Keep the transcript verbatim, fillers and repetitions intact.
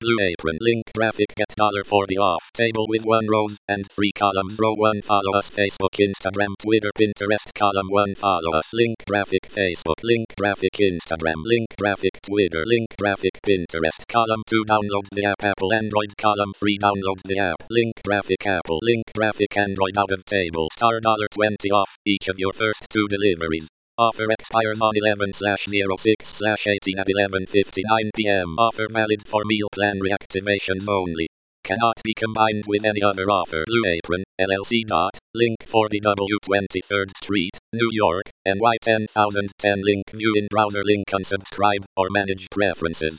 Blue Apron link graphic get forty off table with one rows and three columns. Row one follow us Facebook, Instagram, Twitter, Pinterest. Column one follow us link graphic Facebook link graphic Instagram link graphic Twitter link graphic Pinterest. Column two download the app Apple Android. Column three download the app link graphic Apple link graphic Android. Out of table star twenty off each of your first two deliveries. Offer expires on eleven oh six eighteen at eleven fifty-nine p.m. Offer valid for meal plan reactivations only. Cannot be combined with any other offer. Blue Apron, L L C. Link forty W twenty-third Street, New York, N Y ten thousand ten. Link view in browser. Link unsubscribe or manage preferences.